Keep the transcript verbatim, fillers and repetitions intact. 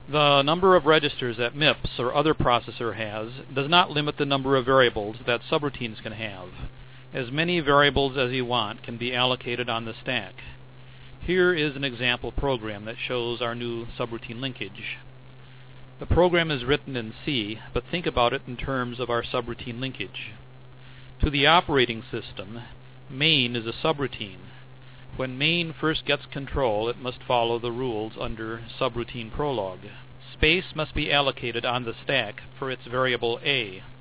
The number of registers that MIPS or other processor has does not limit the number of variables that subroutines can have. As many variables as you want can be allocated on the stack. Here is an example program that shows our new subroutine linkage. The program is written in C, but think about it in terms of our subroutine linkage. To the operating system, main is a subroutine. When main first gets control, it must follow the rules under subroutine prologue. Space must be allocated on the stack for its variable A.